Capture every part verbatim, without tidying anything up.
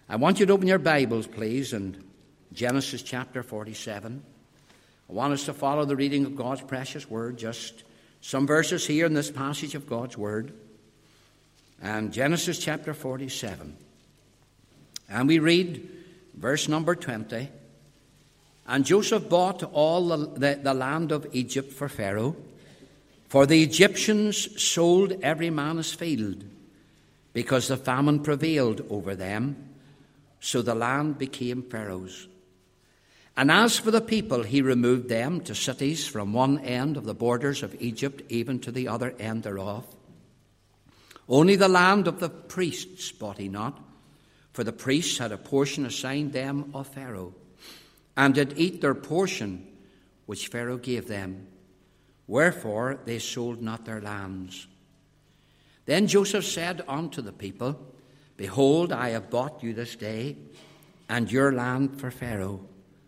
I want you to open your Bibles, please, in Genesis chapter forty-seven. I want us to follow the reading of God's precious word, just some verses here in this passage of God's word. And Genesis chapter forty-seven. And we read verse number twenty. And Joseph bought all the, the, the land of Egypt for Pharaoh, for the Egyptians sold every man his field, because the famine prevailed over them. So the land became Pharaoh's. And as for the people, he removed them to cities from one end of the borders of Egypt even to the other end thereof. Only the land of the priests bought he not, for the priests had a portion assigned them of Pharaoh, and did eat their portion which Pharaoh gave them. Wherefore they sold not their lands. Then Joseph said unto the people, Behold, I have bought you this day, and your land for Pharaoh.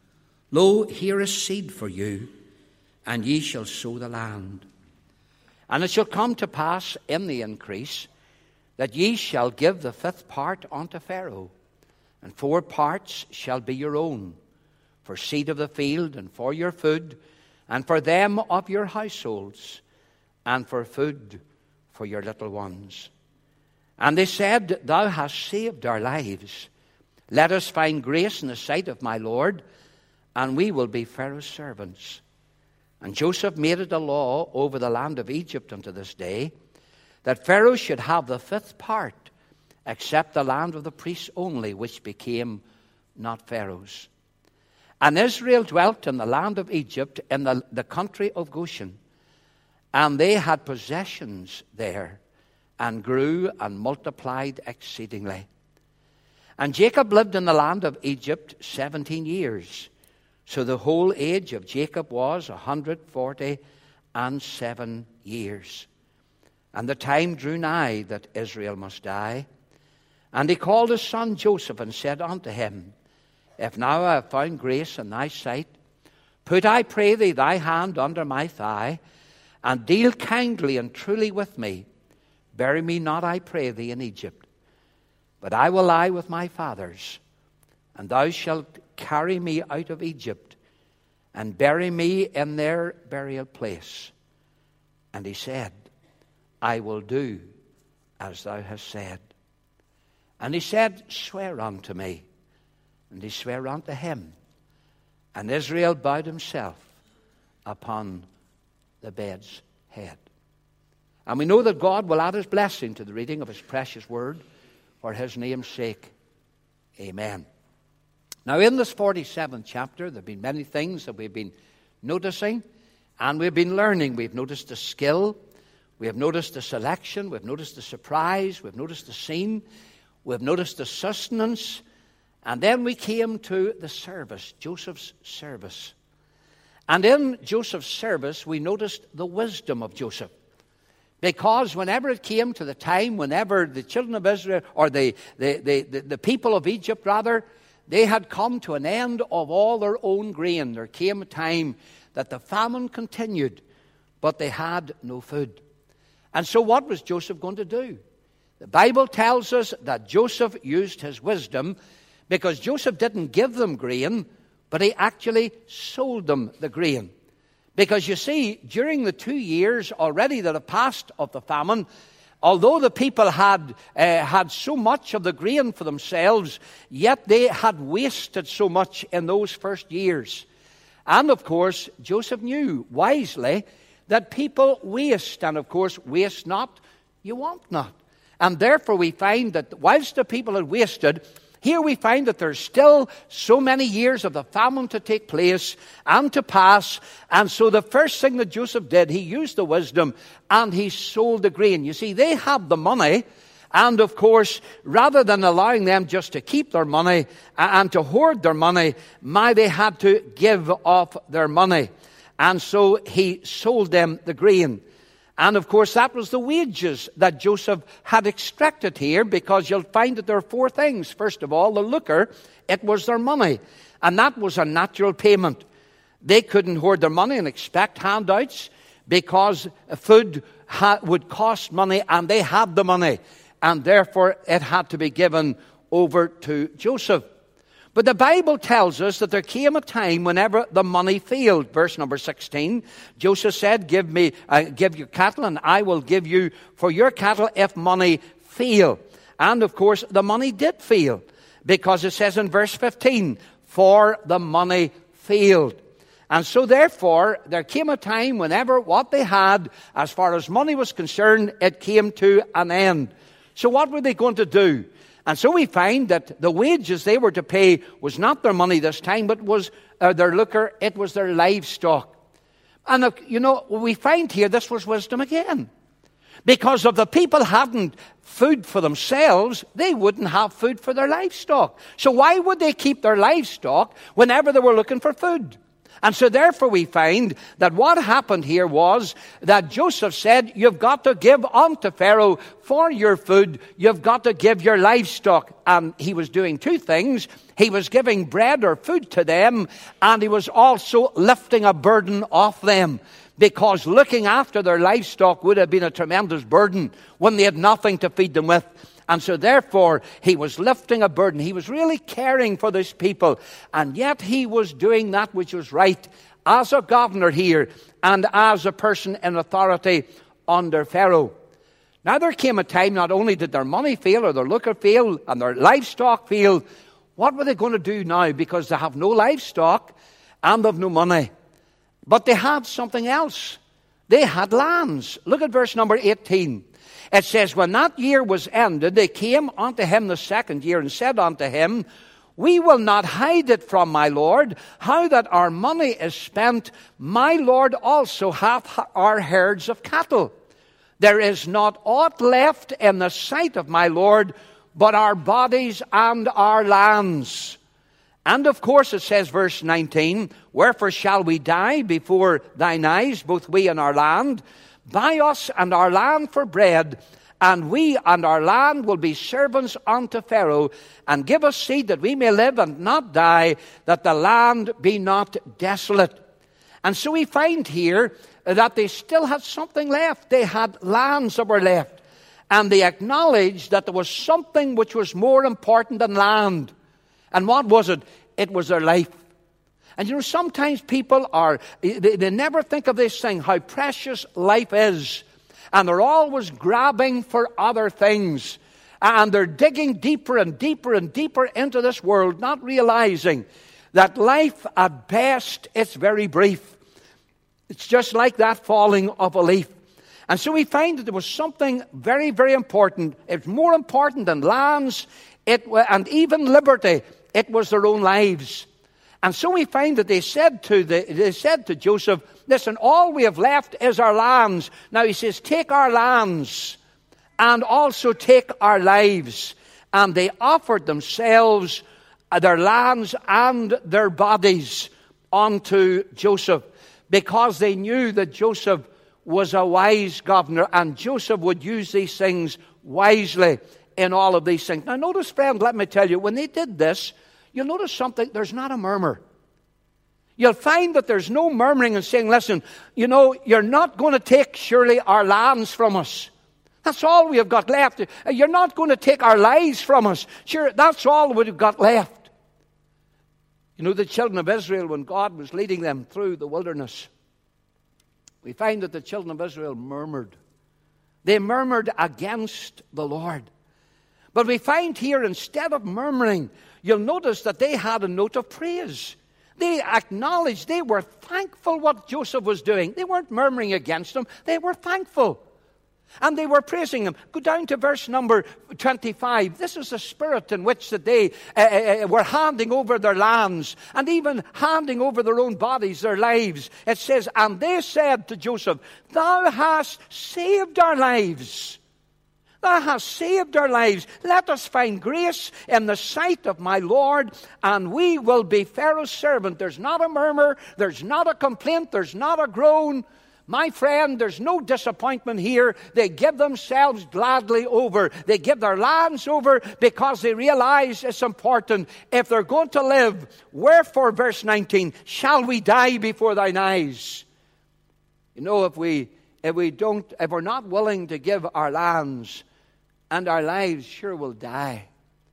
Lo, here is seed for you, and ye shall sow the land. And it shall come to pass in the increase, that ye shall give the fifth part unto Pharaoh, and four parts shall be your own, for seed of the field, and for your food, and for them of your households, and for food for your little ones. And they said, Thou hast saved our lives. Let us find grace in the sight of my Lord, and we will be Pharaoh's servants. And Joseph made it a law over the land of Egypt unto this day, that Pharaoh should have the fifth part, except the land of the priests only, which became not Pharaoh's. And Israel dwelt in the land of Egypt, in the, the country of Goshen. And they had possessions there, and grew and multiplied exceedingly. And Jacob lived in the land of Egypt seventeen years. So the whole age of Jacob was a hundred forty and seven years. And the time drew nigh that Israel must die. And he called his son Joseph, and said unto him, If now I have found grace in thy sight, put, I pray thee, thy hand under my thigh, and deal kindly and truly with me. Bury me not, I pray thee, in Egypt, but I will lie with my fathers, and thou shalt carry me out of Egypt, and bury me in their burial place. And he said, I will do as thou hast said. And he said, Swear unto me. And he sware unto him. And Israel bowed himself upon the bed's head. And we know that God will add his blessing to the reading of his precious word for his name's sake. Amen. Now, in this forty-seventh chapter, there have been many things that we've been noticing, and we've been learning. We've noticed the skill, we have noticed the selection, we've noticed the surprise, we've noticed the scene, we've noticed the sustenance, and then we came to the service, Joseph's service. And in Joseph's service, we noticed the wisdom of Joseph. Because whenever it came to the time, whenever the children of Israel, or the, the, the, the, the people of Egypt rather, they had come to an end of all their own grain. There came a time that the famine continued, but they had no food. And so what was Joseph going to do? The Bible tells us that Joseph used his wisdom, because Joseph didn't give them grain, but he actually sold them the grain. Because you see, during the two years already that have passed of the famine, although the people had uh, had so much of the grain for themselves, yet they had wasted so much in those first years. And of course, Joseph knew wisely that people waste, and of course, waste not, you want not. And therefore we find that whilst the people had wasted, here we find that there's still so many years of the famine to take place and to pass. And so the first thing that Joseph did, he used the wisdom and he sold the grain. You see, they had the money. And of course, rather than allowing them just to keep their money and to hoard their money, my, they had to give off their money. And so he sold them the grain. And of course, that was the wages that Joseph had extracted here, because you'll find that there are four things. First of all, the lucre, it was their money. And that was a natural payment. They couldn't hoard their money and expect handouts, because food ha- would cost money, and they had the money. And therefore, it had to be given over to Joseph. But the Bible tells us that there came a time whenever the money failed. Verse number sixteen, Joseph said, give me, uh, give your cattle, and I will give you for your cattle if money fail. And of course, the money did fail, because it says in verse fifteen, for the money failed. And so therefore, there came a time whenever what they had, as far as money was concerned, it came to an end. So what were they going to do? And so we find that the wages they were to pay was not their money this time, but was uh, their lucre, it was their livestock. And, uh, you know, we find here this was wisdom again. Because if the people hadn't food for themselves, they wouldn't have food for their livestock. So why would they keep their livestock whenever they were looking for food? And so therefore we find that what happened here was that Joseph said, you've got to give unto Pharaoh for your food, you've got to give your livestock. And he was doing two things. He was giving bread or food to them, and he was also lifting a burden off them. Because looking after their livestock would have been a tremendous burden when they had nothing to feed them with. And so therefore, he was lifting a burden. He was really caring for these people. And yet he was doing that which was right as a governor here and as a person in authority under Pharaoh. Now there came a time, not only did their money fail or their lucre fail and their livestock fail, what were they going to do now? Because they have no livestock and they have no money. But they had something else. They had lands. Look at verse number eighteen. It says, when that year was ended, they came unto him the second year and said unto him, we will not hide it from my lord, how that our money is spent. My lord also hath our herds of cattle. There is not aught left in the sight of my lord, but our bodies and our lands. And of course it says, verse nineteen, wherefore shall we die before thine eyes, both we and our land? Buy us and our land for bread, and we and our land will be servants unto Pharaoh, and give us seed that we may live and not die, that the land be not desolate. And so we find here that they still had something left. They had lands that were left. And they acknowledged that there was something which was more important than land. And what was it? It was their life. And you know, sometimes people are, they, they never think of this thing, how precious life is. And they're always grabbing for other things. And they're digging deeper and deeper and deeper into this world, not realizing that life at best, it's very brief. It's just like that falling of a leaf. And so we find that there was something very, very important. It's more important than lands it, and even liberty. It was their own lives. And so we find that they said to the, they said to Joseph, listen, all we have left is our lands. Now he says, take our lands and also take our lives. And they offered themselves, their lands and their bodies unto Joseph, because they knew that Joseph was a wise governor and Joseph would use these things wisely in all of these things. Now notice, friend, let me tell you, when they did this, you'll notice something. There's not a murmur. You'll find that there's no murmuring and saying, listen, you know, you're not going to take surely our lands from us. That's all we have got left. You're not going to take our lives from us. Sure, that's all we've got left. You know, the children of Israel, when God was leading them through the wilderness, we find that the children of Israel murmured. They murmured against the Lord. But we find here, instead of murmuring, you'll notice that they had a note of praise. They acknowledged, they were thankful what Joseph was doing. They weren't murmuring against him. They were thankful. And they were praising him. Go down to verse number twenty-five. This is the spirit in which that they uh, uh, were handing over their lands and even handing over their own bodies, their lives. It says, and they said to Joseph, thou hast saved our lives. Thou hast saved our lives. Let us find grace in the sight of my Lord, and we will be Pharaoh's servant. There's not a murmur. There's not a complaint. There's not a groan. My friend, there's no disappointment here. They give themselves gladly over. They give their lands over because they realize it's important. If they're going to live, wherefore, verse nineteen, shall we die before thine eyes? You know, if we if we don't, if we're not willing to give our lands and our lives, sure we'll die.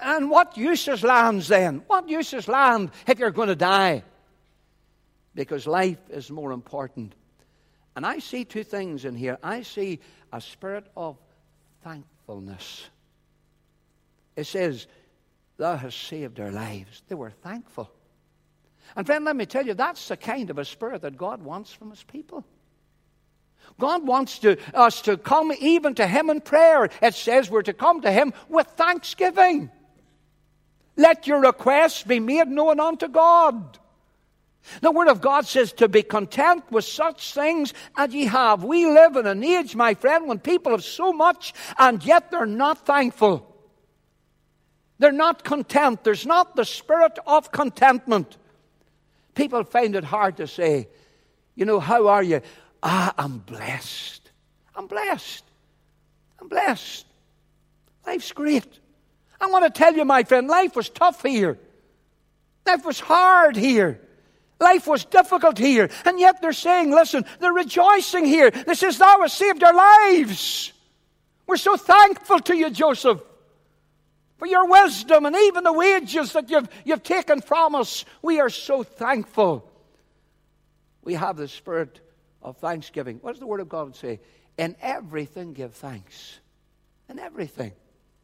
And what use is lands then? What use is land if you're going to die? Because life is more important. And I see two things in here. I see a spirit of thankfulness. It says, thou hast saved our lives. They were thankful. And friend, let me tell you, that's the kind of a spirit that God wants from His people. God wants to, us to come even to Him in prayer. It says we're to come to Him with thanksgiving. Let your requests be made known unto God. The Word of God says to be content with such things as ye have. We live in an age, my friend, when people have so much and yet they're not thankful. They're not content. There's not the spirit of contentment. People find it hard to say, you know, how are you? Ah, I'm blessed. I'm blessed. I'm blessed. Life's great. I want to tell you, my friend, life was tough here. Life was hard here. Life was difficult here. And yet they're saying, listen, they're rejoicing here. They says, thou hast saved our lives. We're so thankful to you, Joseph, for your wisdom and even the wages that you've, you've taken from us. We are so thankful. We have the spirit of thanksgiving. What does the Word of God say? In everything give thanks. In everything.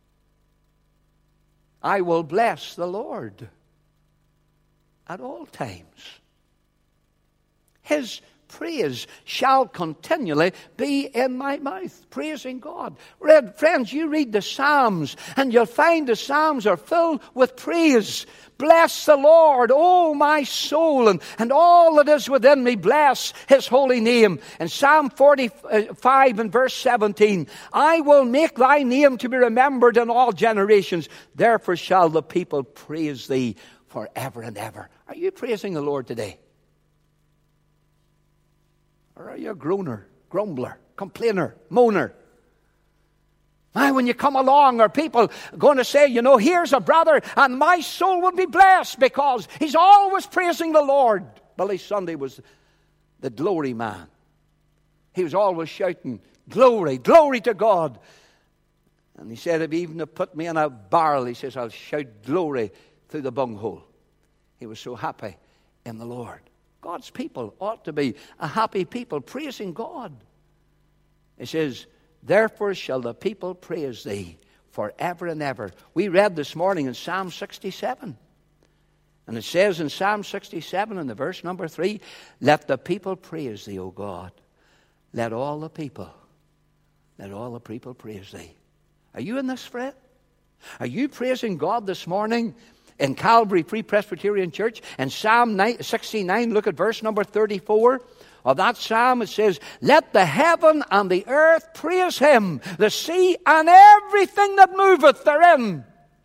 I will bless the Lord at all times. His praise shall continually be in my mouth. Praising God. Read, friends, you read the Psalms and you'll find the Psalms are filled with praise. Bless the Lord, O my soul, and, and all that is within me, bless His holy name. In Psalm forty-five and verse seventeen, I will make thy name to be remembered in all generations. Therefore shall the people praise thee forever and ever. Are you praising the Lord today? Or are you a groaner, grumbler, complainer, moaner? Why, when you come along, are people going to say, you know, here's a brother and my soul will be blessed because he's always praising the Lord. Billy Sunday was the glory man. He was always shouting, glory, glory to God. And he said, if even to put me in a barrel, he says, I'll shout glory through the bunghole. He was so happy in the Lord. God's people ought to be a happy people, praising God. It says, therefore shall the people praise thee forever and ever. We read this morning in Psalm sixty-seven. And it says in Psalm sixty-seven, in the verse number three, let the people praise thee, O God. Let all the people, let all the people praise thee. Are you in this, friend? Are you praising God this morning? In Calvary Free Presbyterian Church, in Psalm sixty-nine, look at verse number thirty-four of that psalm. It says, let the heaven and the earth praise Him, the sea and everything that moveth therein.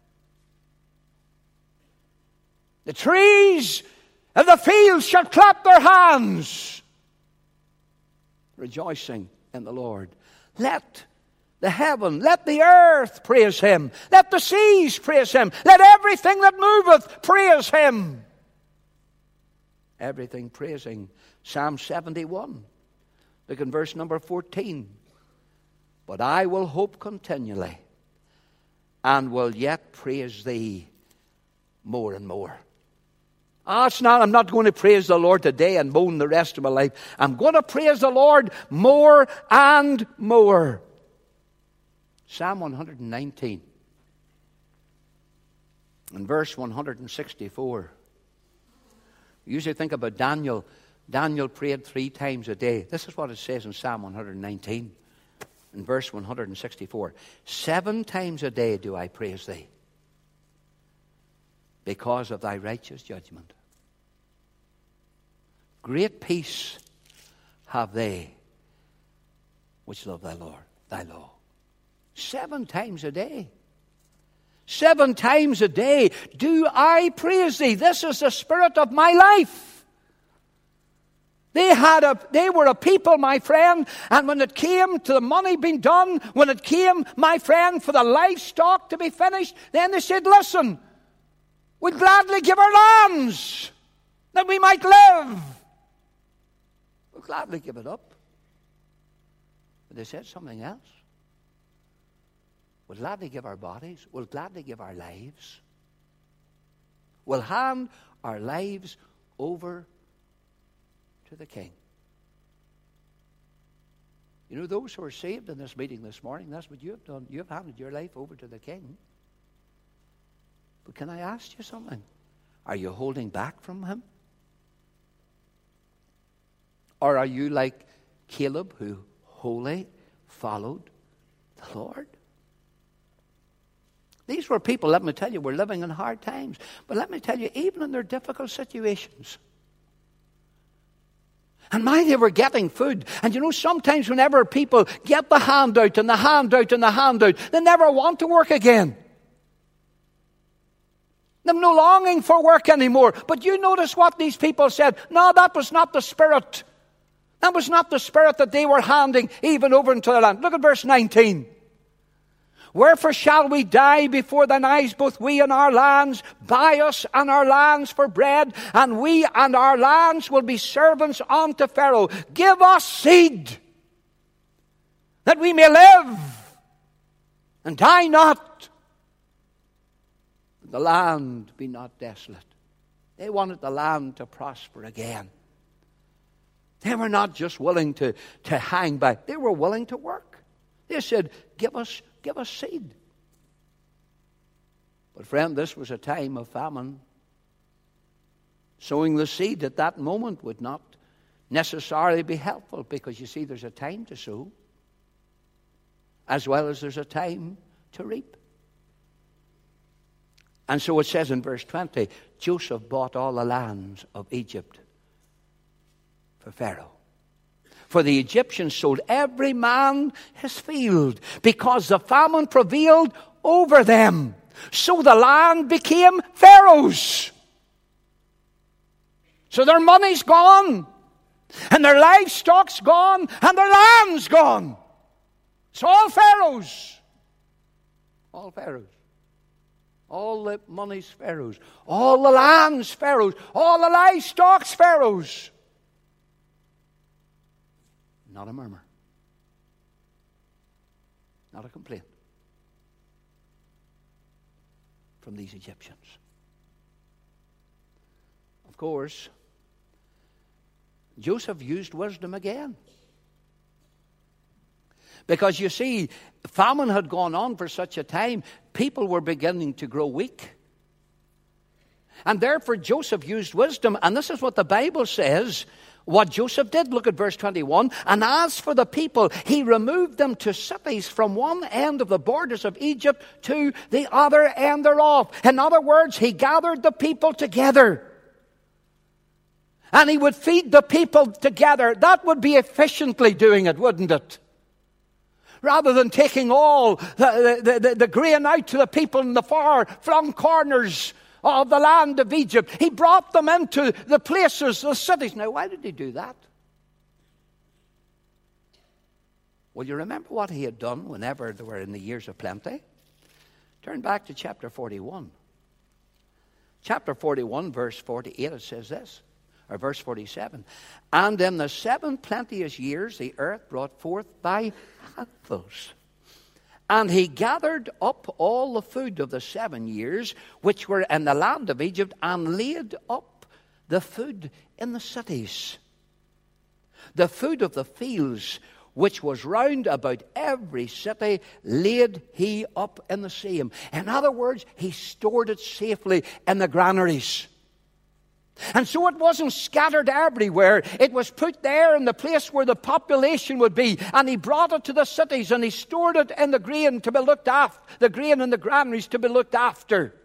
The trees and the fields shall clap their hands, rejoicing in the Lord. Let the heaven, let the earth praise Him. Let the seas praise Him. Let everything that moveth praise Him. Everything praising. Psalm seventy-one. Look in verse number fourteen. But I will hope continually and will yet praise Thee more and more. Ah, it's not, I'm not going to praise the Lord today and moan the rest of my life. I'm going to praise the Lord more and more. Psalm one hundred nineteen and verse one hundred sixty-four. You usually think about Daniel. Daniel prayed three times a day. This is what it says in Psalm one hundred nineteen in verse one hundred sixty-four. Seven times a day do I praise Thee because of Thy righteous judgment. Great peace have they which love Thy Lord, Thy law. Seven times a day. Seven times a day do I praise Thee. This is the spirit of my life. They had a, they were a people, my friend, and when it came to the money being done, when it came, my friend, for the livestock to be finished, then they said, listen, we'd gladly give our lands that we might live. We'll gladly give it up. But they said something else. We'll gladly give our bodies. We'll gladly give our lives. We'll hand our lives over to the King. You know, those who are saved in this meeting this morning, that's what you have done. You have handed your life over to the King. But can I ask you something? Are you holding back from Him? Or are you like Caleb, who wholly followed the Lord? These were people, let me tell you, were living in hard times. But let me tell you, even in their difficult situations. And mind, they were getting food. And you know, sometimes whenever people get the handout and the handout and the handout, they never want to work again. They've no longing for work anymore. But you notice what these people said. No, that was not the spirit. That was not the spirit that they were handing even over into the land. Look at verse nineteen. Wherefore shall we die before thine eyes, both we and our lands? Buy us and our lands for bread, and we and our lands will be servants unto Pharaoh. Give us seed, that we may live, and die not, that the land be not desolate. They wanted the land to prosper again. They were not just willing to, to hang back. They were willing to work. They said, give us Give us seed. But friend, this was a time of famine. Sowing the seed at that moment would not necessarily be helpful, because you see, there's a time to sow as well as there's a time to reap. And so it says in verse twenty, Joseph bought all the lands of Egypt for Pharaoh. For the Egyptians sold every man his field, because the famine prevailed over them. So the land became Pharaoh's. So their money's gone, and their livestock's gone, and their land's gone. It's all Pharaoh's. All Pharaoh's. All the money's Pharaoh's. All the land's Pharaoh's. All the livestock's Pharaoh's. Not a murmur. Not a complaint from these Egyptians. Of course, Joseph used wisdom again. Because you see, famine had gone on for such a time, people were beginning to grow weak. And therefore Joseph used wisdom, and this is what the Bible says what Joseph did. Look at verse twenty-one. And as for the people, he removed them to cities from one end of the borders of Egypt to the other end thereof. In other words, he gathered the people together. And he would feed the people together. That would be efficiently doing it, wouldn't it? Rather than taking all the, the, the, the grain out to the people in the far-flung corners of the land of Egypt. He brought them into the places, the cities. Now, why did he do that? Well, you remember what he had done whenever they were in the years of plenty? Turn back to chapter forty-one. Chapter forty-one, verse forty-eight, it says this, or verse forty-seven. And in the seven plenteous years the earth brought forth by handfuls. And he gathered up all the food of the seven years which were in the land of Egypt, and laid up the food in the cities. The food of the fields which was round about every city laid he up in the same. In other words, he stored it safely in the granaries. And so it wasn't scattered everywhere. It was put there in the place where the population would be. And he brought it to the cities, and he stored it in the grain to be looked after. The grain in the granaries to be looked after.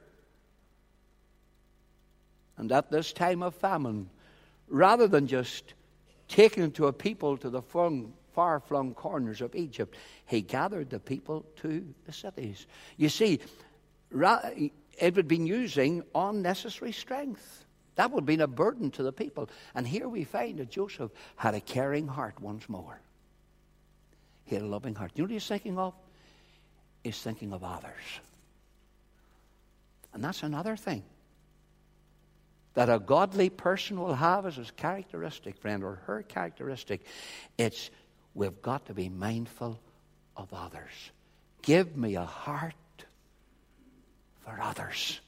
And at this time of famine, rather than just taking to a people to the far-flung corners of Egypt, he gathered the people to the cities. You see, it would have been using unnecessary strength. That would have been a burden to the people. And here we find that Joseph had a caring heart once more. He had a loving heart. You know what he's thinking of? He's thinking of others. And that's another thing that a godly person will have as his characteristic, friend, or her characteristic. It's we've got to be mindful of others. give me a heart for others.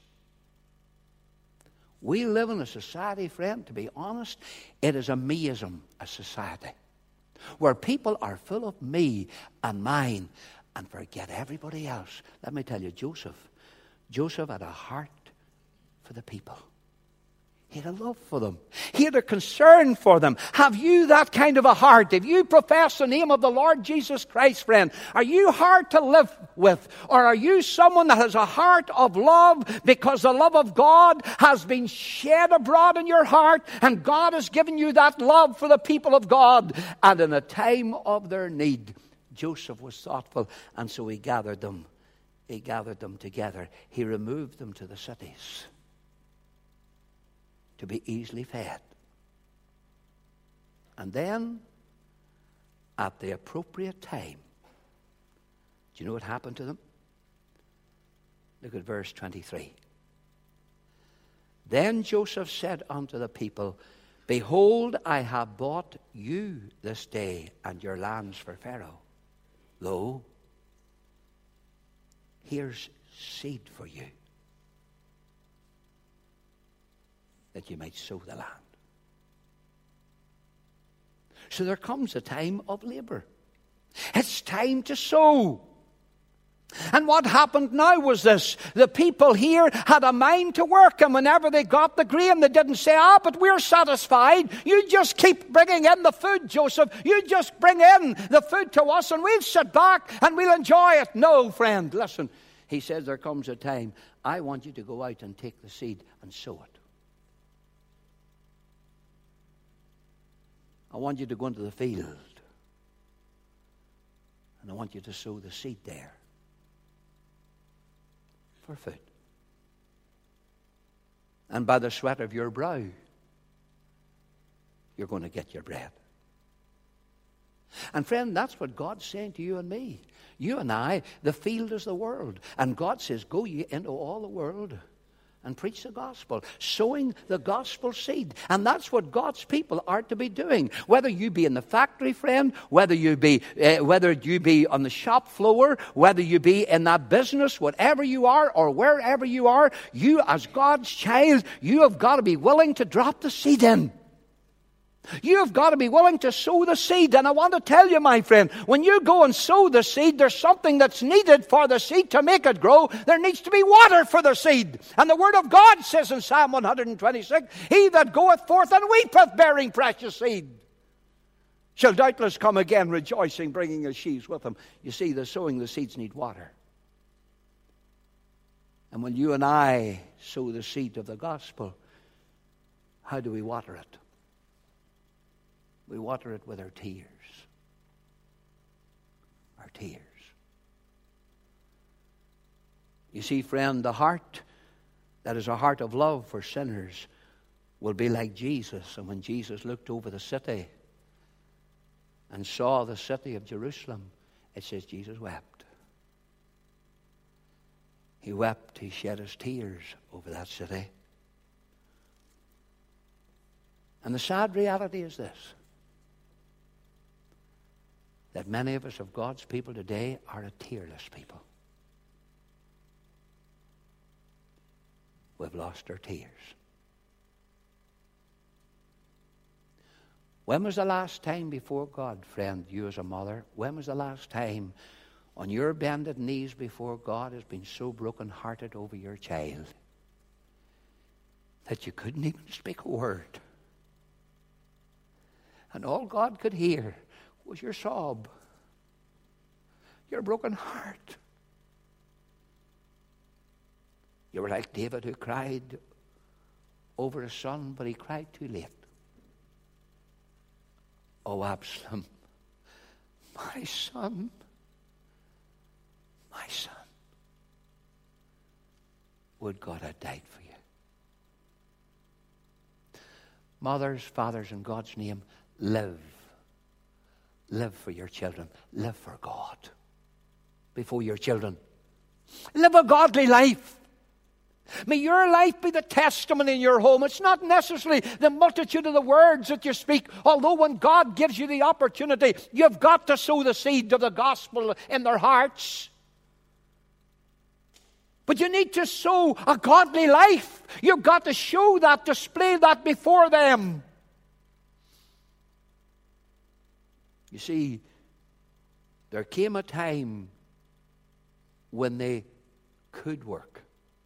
We live in a society, friend, to be honest, it is a meism, a society, where people are full of me and mine and forget everybody else. Let me tell you, Joseph, Joseph had a heart for the people. He had a love for them. He had a concern for them. Have you that kind of a heart? If you profess the name of the Lord Jesus Christ, friend, are you hard to live with? Or are you someone that has a heart of love because the love of God has been shed abroad in your heart and God has given you that love for the people of God? And in a time of their need, Joseph was thoughtful, and so he gathered them. He gathered them together. He removed them to the cities to be easily fed. And then, at the appropriate time, do you know what happened to them? Look at verse twenty-three. Then Joseph said unto the people, Behold, I have bought you this day and your lands for Pharaoh. Lo, here's seed for you, that you might sow the land. So there comes a time of labor. It's time to sow. And what happened now was this. The people here had a mind to work, and whenever they got the grain, they didn't say, ah, but we're satisfied. You just keep bringing in the food, Joseph. You just bring in the food to us, and we'll sit back and we'll enjoy it. No, friend, listen. He says there comes a time, I want you to go out and take the seed and sow it. I want you to go into the field, and I want you to sow the seed there for food. And by the sweat of your brow, you're going to get your bread. And friend, that's what God's saying to you and me. You and I, the field is the world. And God says, go ye into all the world and preach the gospel, sowing the gospel seed. And that's what God's people are to be doing. Whether you be in the factory, friend, whether you be uh, whether you be on the shop floor, whether you be in that business, whatever you are or wherever you are, you as God's child, you have got to be willing to drop the seed in. You have got to be willing to sow the seed. And I want to tell you, my friend, when you go and sow the seed, there's something that's needed for the seed to make it grow. There needs to be water for the seed. And the Word of God says in Psalm one twenty-six, He that goeth forth and weepeth, bearing precious seed, shall doubtless come again rejoicing, bringing his sheaves with him. You see, the sowing the seeds need water. And when you and I sow the seed of the gospel, how do we water it? We water it with our tears. Our tears. You see, friend, the heart that is a heart of love for sinners will be like Jesus. And when Jesus looked over the city and saw the city of Jerusalem, it says Jesus wept. He wept, he shed his tears over that city. And the sad reality is this, that many of us of God's people today are a tearless people. We've lost our tears. When was the last time before God, friend, you as a mother, when was the last time on your bended knees before God has been so broken-hearted over your child that you couldn't even speak a word? And all God could hear was your sob, your broken heart. You were like David, who cried over his son, but he cried too late. Oh, Absalom, my son, my son, would God had died for you. Mothers, fathers, in God's name, live. Live for your children. Live for God before your children. Live a godly life. May your life be the testimony in your home. It's not necessarily the multitude of the words that you speak, although when God gives you the opportunity, you've got to sow the seed of the gospel in their hearts. But you need to sow a godly life. You've got to show that, display that before them. You see, there came a time when they could work.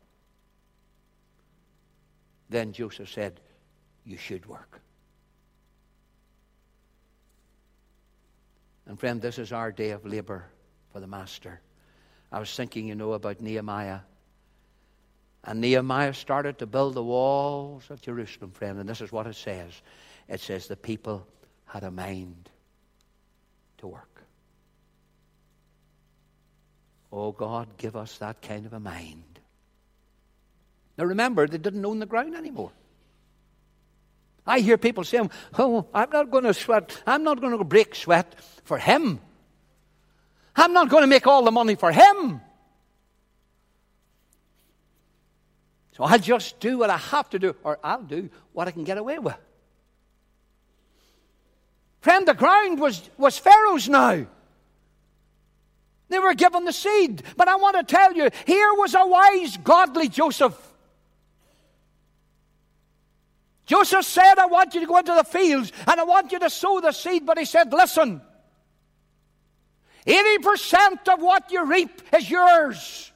Then Joseph said, you should work. And friend, this is our day of labor for the Master. I was thinking, you know, about Nehemiah. And Nehemiah started to build the walls of Jerusalem, friend. And this is what it says. It says the people had a mind to work. Oh, God, give us that kind of a mind. Now remember, they didn't own the ground anymore. I hear people saying, oh, I'm not going to sweat. I'm not going to break sweat for him. I'm not going to make all the money for him. So I'll just do what I have to do, or I'll do what I can get away with. Friend, the ground was, was Pharaoh's now. They were given the seed. But I want to tell you, here was a wise, godly Joseph. Joseph said, I want you to go into the fields and I want you to sow the seed. But he said, listen, eighty percent of what you reap is yours.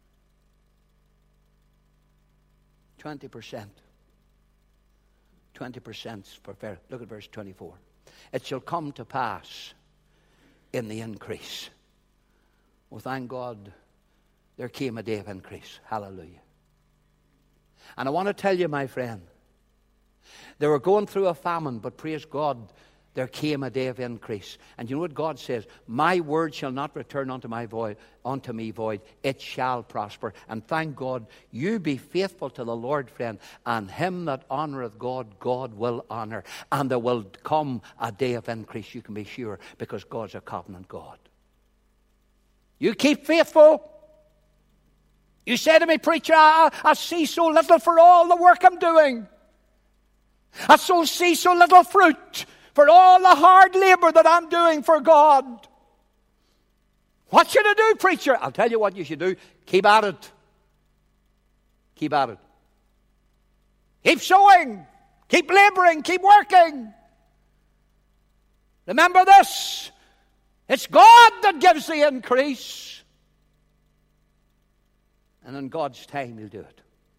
twenty percent. twenty percent for Pharaoh. Look at verse twenty-four. It shall come to pass in the increase. Well, thank God there came a day of increase. Hallelujah. And I want to tell you, my friend, they were going through a famine, but praise God, there came a day of increase. And you know what God says? My word shall not return unto my void, unto me void. It shall prosper. And thank God, you be faithful to the Lord, friend, and him that honoureth God, God will honour. And there will come a day of increase, you can be sure, because God's a covenant God. You keep faithful. You say to me, preacher, I, I see so little for all the work I'm doing. I so see so little fruit for all the hard labor that I'm doing for God. What should I do, preacher? I'll tell you what you should do. Keep at it. Keep at it. Keep sowing. Keep laboring. Keep working. Remember this. It's God that gives the increase. And in God's time, He'll do it.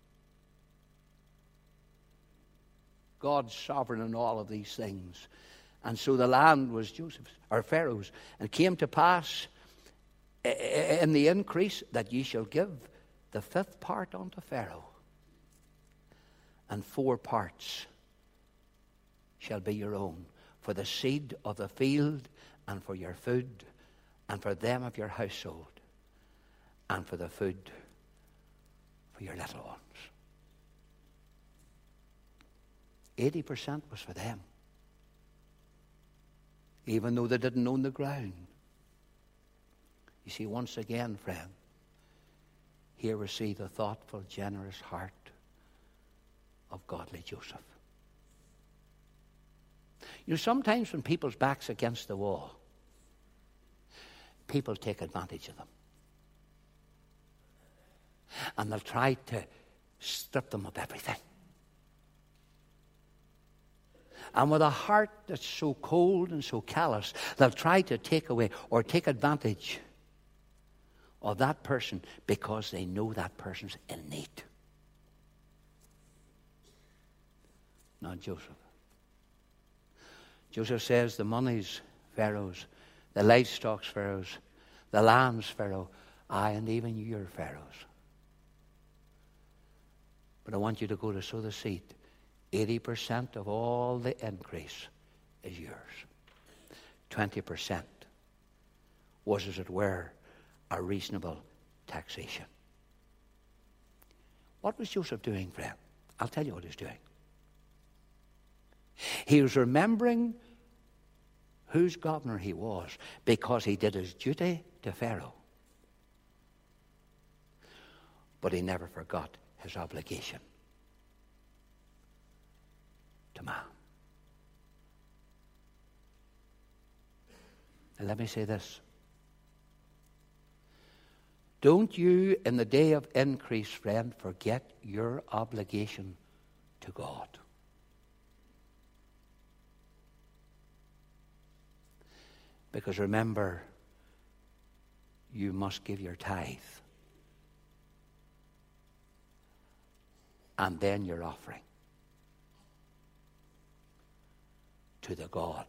God's sovereign in all of these things. And so the land was Joseph's, or Pharaoh's. And it came to pass in the increase that ye shall give the fifth part unto Pharaoh, and four parts shall be your own, for the seed of the field, and for your food, and for them of your household, and for the food for your little ones. eighty percent was for them, even though they didn't own the ground. You see, once again, friend, here we see the thoughtful, generous heart of godly Joseph. You know, sometimes when people's back's against the wall, people take advantage of them. And they'll try to strip them of everything. And with a heart that's so cold and so callous, they'll try to take away or take advantage of that person because they know that person's in need. Not Joseph. Joseph says the money's Pharaoh's, the livestock's Pharaoh's, the lamb's Pharaoh, aye, and even your Pharaoh's. But I want you to go to sow the seed. eighty percent of all the increase is yours. twenty percent was, as it were, a reasonable taxation. What was Joseph doing, friend? I'll tell you what he was doing. He was remembering whose governor he was because he did his duty to Pharaoh. But he never forgot his obligation to man. And let me say this. Don't you, in the day of increase, friend, forget your obligation to God. Because remember, you must give your tithe. And then your offering to the God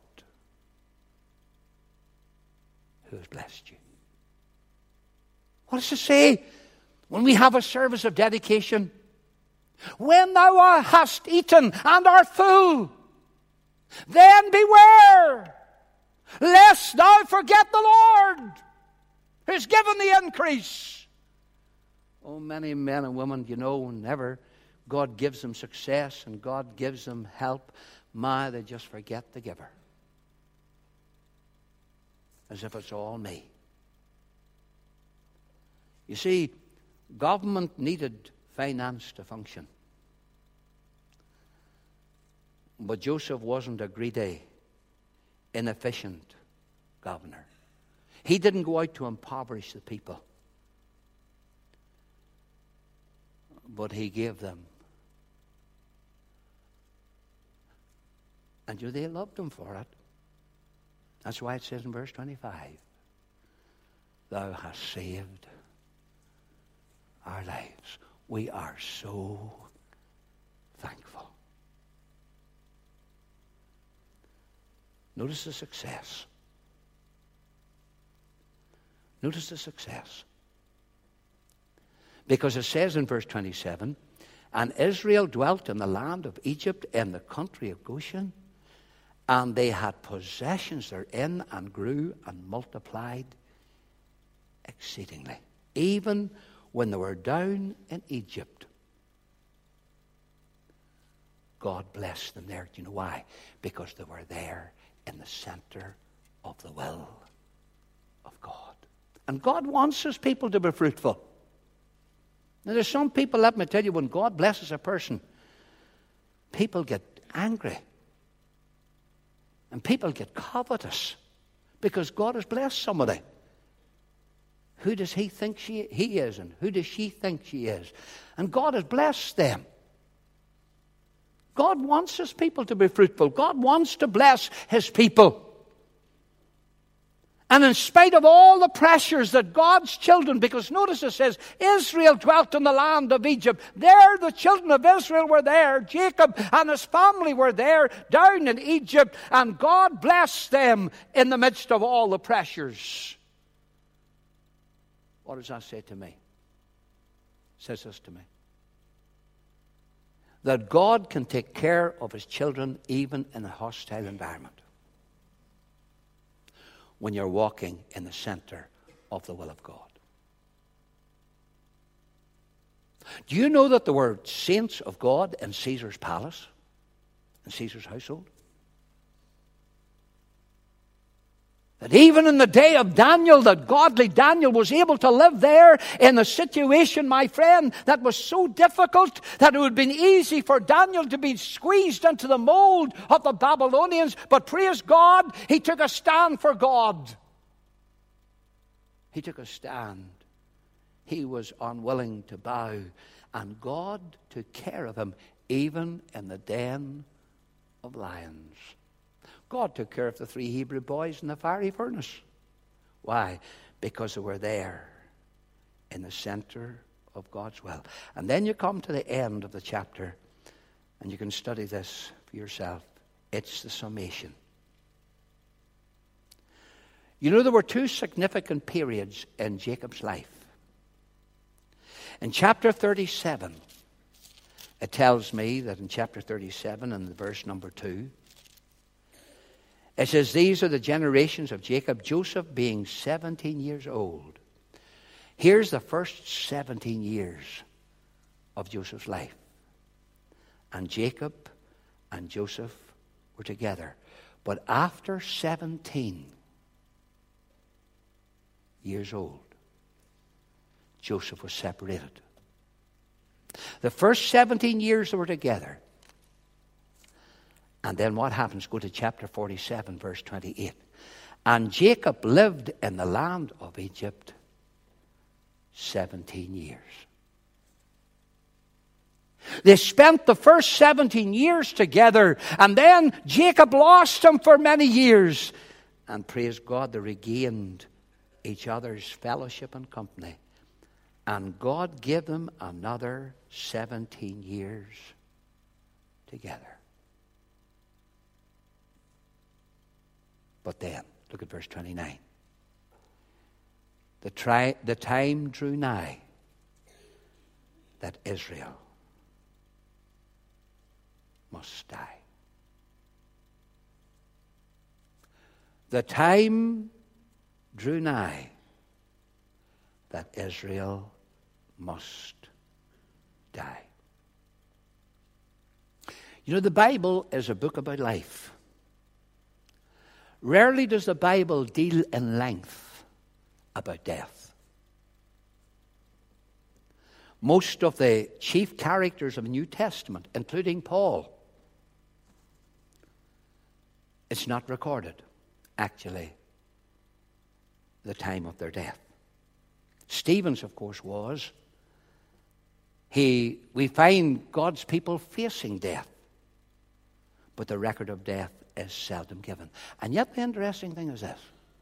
who has blessed you. What does it say when we have a service of dedication? When thou hast eaten and art full, then beware, lest thou forget the Lord, who's given the increase. Oh, many men and women, you know, whenever God gives them success and God gives them help, my, they just forget the giver. As if it's all me. You see, government needed finance to function. But Joseph wasn't a greedy, inefficient governor. He didn't go out to impoverish the people. But he gave them. And you know, they loved him for it. That's why it says in verse twenty-five, thou hast saved our lives. We are so thankful. Notice the success. Notice the success. Because it says in verse twenty-seven, and Israel dwelt in the land of Egypt in the country of Goshen, and they had possessions therein and grew and multiplied exceedingly. Even when they were down in Egypt, God blessed them there. Do you know why? Because they were there in the center of the will of God. And God wants his people to be fruitful. Now, there's some people, let me tell you, when God blesses a person, people get angry. And people get covetous because God has blessed somebody. Who does he think she, he is, and who does she think she is? And God has blessed them. God wants his people to be fruitful. God wants to bless his people. And in spite of all the pressures that God's children, because notice it says, Israel dwelt in the land of Egypt. There the children of Israel were there. Jacob and his family were there down in Egypt. And God blessed them in the midst of all the pressures. What does that say to me? It says this to me. That God can take care of his children even in a hostile environment. When you're walking in the center of the will of God. Do you know that there were saints of God in Caesar's palace, in Caesar's household? That even in the day of Daniel, that godly Daniel was able to live there in a situation, my friend, that was so difficult that it would have been easy for Daniel to be squeezed into the mold of the Babylonians. But praise God, he took a stand for God. He took a stand. He was unwilling to bow. And God took care of him even in the den of lions. God took care of the three Hebrew boys in the fiery furnace. Why? Because they were there in the center of God's will. And then you come to the end of the chapter, and you can study this for yourself. It's the summation. You know, there were two significant periods in Jacob's life. In chapter thirty-seven, it tells me that in chapter thirty-seven, in the verse number two, it says, these are the generations of Jacob, Joseph being seventeen years old. Here's the first seventeen years of Joseph's life. And Jacob and Joseph were together. But after seventeen years old, Joseph was separated. The first seventeen years they were together. And then what happens? Go to chapter forty-seven, verse twenty-eight. And Jacob lived in the land of Egypt seventeen years. They spent the first seventeen years together, and then Jacob lost him for many years. And praise God, they regained each other's fellowship and company. And God gave them another seventeen years together. But then, look at verse twenty-nine. The, tri- the time drew nigh that Israel must die. The time drew nigh that Israel must die. You know, the Bible is a book about life. Rarely does the Bible deal in length about death. Most of the chief characters of the New Testament, including Paul, it's not recorded, actually, the time of their death. Stephen's, of course, was. He, we find God's people facing death, but the record of death is seldom given. And yet the interesting thing is this,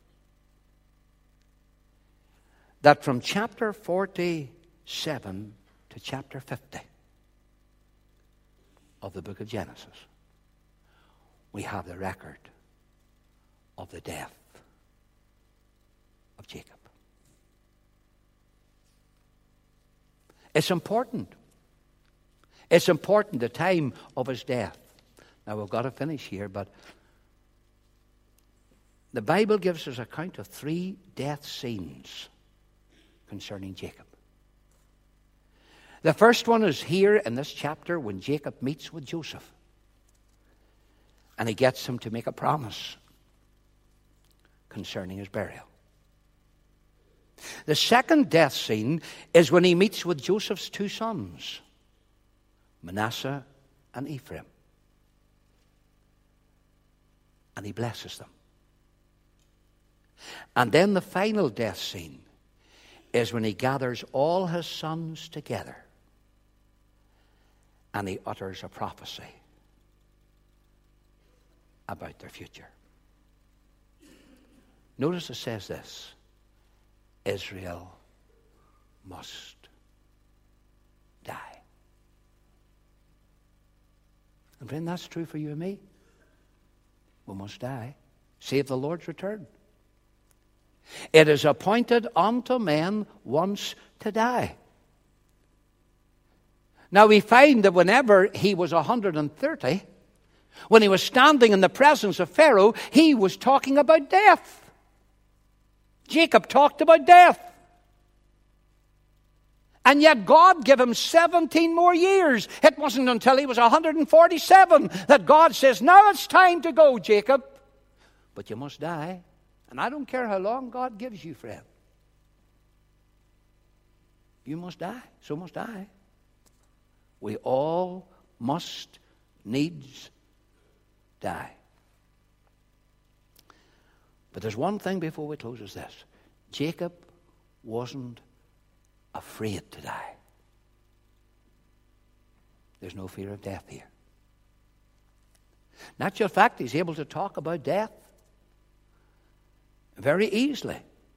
that from chapter forty-seven to chapter fifty of the book of Genesis, we have the record of the death of Jacob. It's important. It's important, the time of his death. Now, we've got to finish here, but the Bible gives us account of three death scenes concerning Jacob. The first one is here in this chapter when Jacob meets with Joseph. And he gets him to make a promise concerning his burial. The second death scene is when he meets with Joseph's two sons, Manasseh and Ephraim. And he blesses them. And then the final death scene is when he gathers all his sons together and he utters a prophecy about their future. Notice it says this, Israel must die. And friend, that's true for you and me. We must die. Save the Lord's return. It is appointed unto men once to die. Now we find that whenever he was one hundred thirty, when he was standing in the presence of Pharaoh, he was talking about death. Jacob talked about death. And yet God gave him seventeen more years. It wasn't until he was one hundred forty-seven that God says, now it's time to go, Jacob. But you must die. And I don't care how long God gives you, friend. You must die. So must I. We all must needs die. But there's one thing before we close is this. Jacob wasn't afraid to die. There's no fear of death here. Natural fact, he's able to talk about death very easily.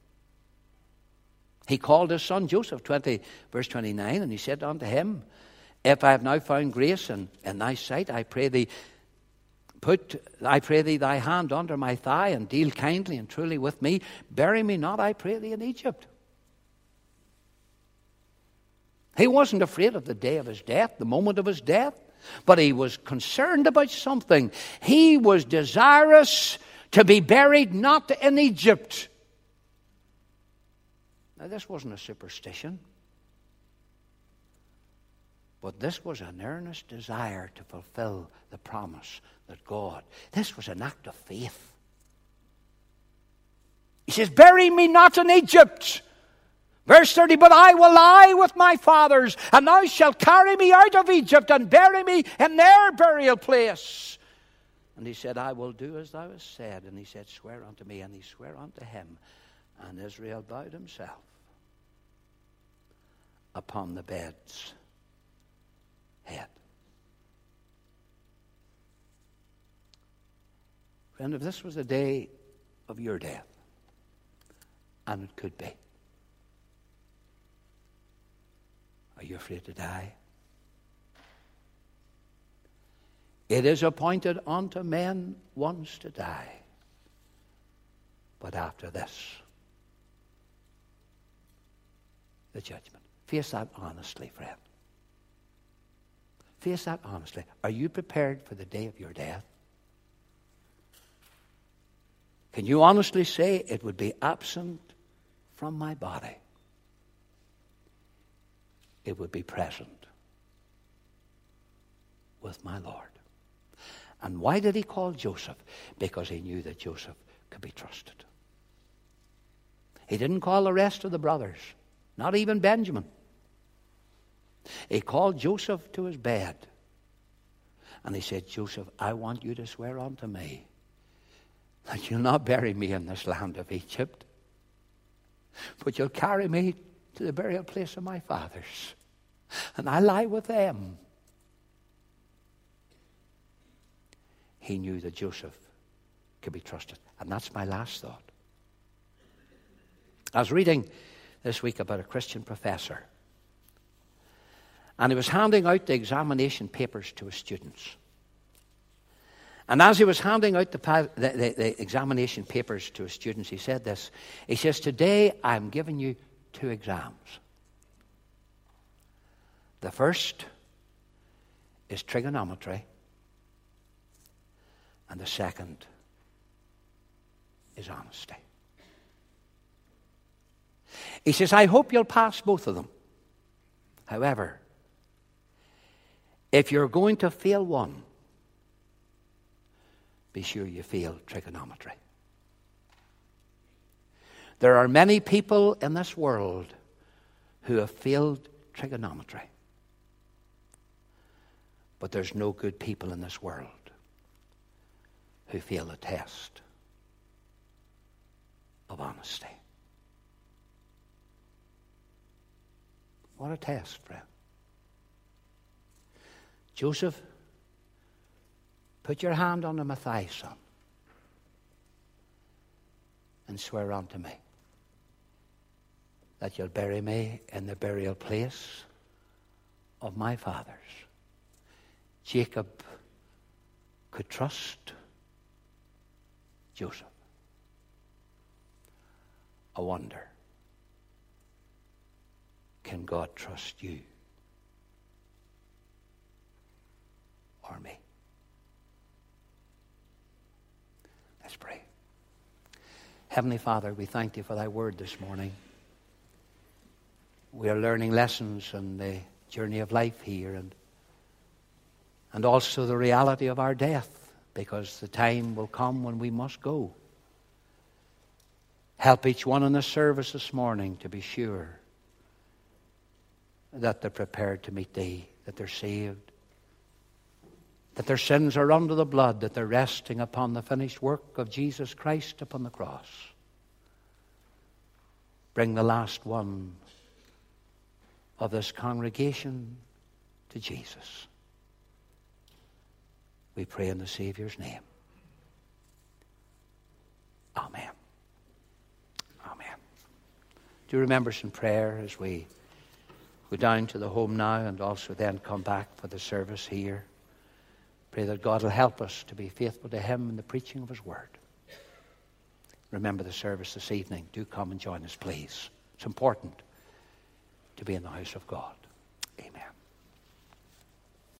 He called his son Joseph, twenty, verse twenty-nine, and he said unto him, if I have now found grace in, in thy sight, I pray thee, put, I pray thee thy hand under my thigh, and deal kindly and truly with me. Bury me not, I pray thee, in Egypt. He wasn't afraid of the day of his death, the moment of his death, but he was concerned about something. He was desirous to be buried not in Egypt. Now, this wasn't a superstition, but this was an earnest desire to fulfill the promise that God, this was an act of faith. He says, bury me not in Egypt. Verse thirty, but I will lie with my fathers, and thou shalt carry me out of Egypt and bury me in their burial place. And he said, I will do as thou hast said. And he said, swear unto me. And he sware unto him. And Israel bowed himself upon the bed's head. Friend, if this was the day of your death, and it could be, are you afraid to die? It is appointed unto men once to die, but after this, the judgment. Face that honestly, friend. Face that honestly. Are you prepared for the day of your death? Can you honestly say, it would be absent from my body? It would be present with my Lord. And why did he call Joseph? Because he knew that Joseph could be trusted. He didn't call the rest of the brothers, not even Benjamin. He called Joseph to his bed. And he said, Joseph, I want you to swear unto me that you'll not bury me in this land of Egypt, but you'll carry me to the burial place of my fathers, and I'll lie with them. He knew that Joseph could be trusted. And that's my last thought. I was reading this week about a Christian professor, and he was handing out the examination papers to his students. And as he was handing out the, the, the, the examination papers to his students, he said this. He says, today I'm giving you two exams. The first is trigonometry, and the second is honesty. He says, I hope you'll pass both of them. However, if you're going to fail one, be sure you fail trigonometry. There are many people in this world who have failed trigonometry. But there's no good people in this world who fail the test of honesty. What a test, friend. Joseph, put your hand on my thigh, son, and swear unto me that you'll bury me in the burial place of my fathers. Jacob could trust Joseph. I wonder, can God trust you or me? Let's pray. Heavenly Father, we thank you for thy word this morning. We are learning lessons on the journey of life here, and and also the reality of our death, because the time will come when we must go. Help each one in the service this morning to be sure that they're prepared to meet thee, that they're saved, that their sins are under the blood, that they're resting upon the finished work of Jesus Christ upon the cross. Bring the last one of this congregation to Jesus. We pray in the Savior's name. Amen. Amen. Do remember some prayer as we go down to the home now, and also then come back for the service here. Pray that God will help us to be faithful to him in the preaching of his word. Remember the service this evening. Do come and join us, please. It's important to be in the house of God.